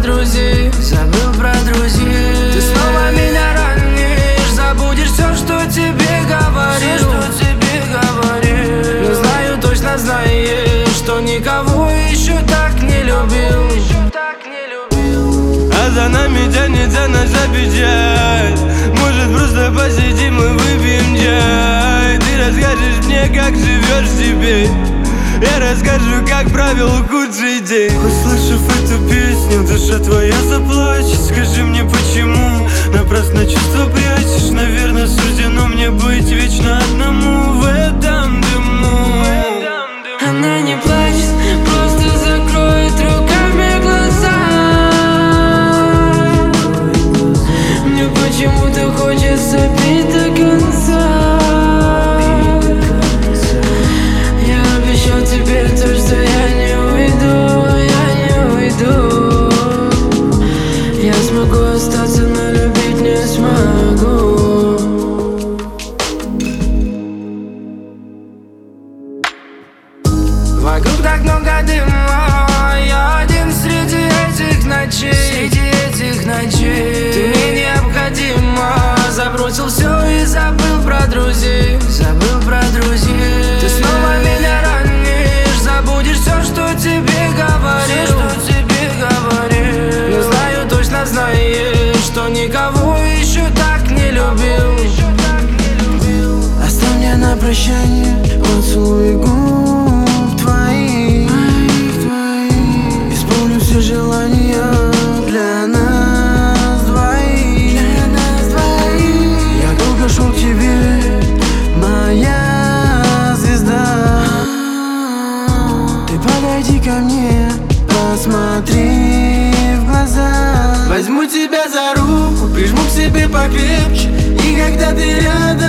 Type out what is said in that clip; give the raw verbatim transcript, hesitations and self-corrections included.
друзей, забыл про друзей. Ты снова меня ранишь, забудешь все, что тебе говорил, все, что тебе говорил. Но знаю, точно знаешь, что никого еще так не любил. А за нами тянется наша печаль. Может, просто посидим и выпьем чай. Ты расскажешь мне, как живешь теперь, я расскажу, как провел худший день. Услышав эту песню, душа твоя заплачет. Скажи мне, почему напрасно чувства прячешь? Наверное, суждено мне быть вечно одному в этом дыму. Она не плачет, просто закроет руками глаза. Мне почему-то хочется пить до конца. Я обещал тебе то, что я не уйду, я не уйду. Я смогу остаться, но любить не смогу. Вокруг так много дыма, я один среди этих ночей, среди этих ночей. Ты мне необходима, забросил все и забыл про друзей, забыл про друзей. Ты снова меня ранишь, забудешь все, что тебе говорил, все, что тебе говорил. Но знаю, точно знаешь, что никого еще так не любил. Оставь мне на прощание поцелуй губ твоих, исполню все желания для нас двоих. Я долго шел к тебе, моя звезда. Ты подойди ко мне, посмотри в глаза. Возьму тебя за руку, прижму к себе покрепче, и когда ты рядом,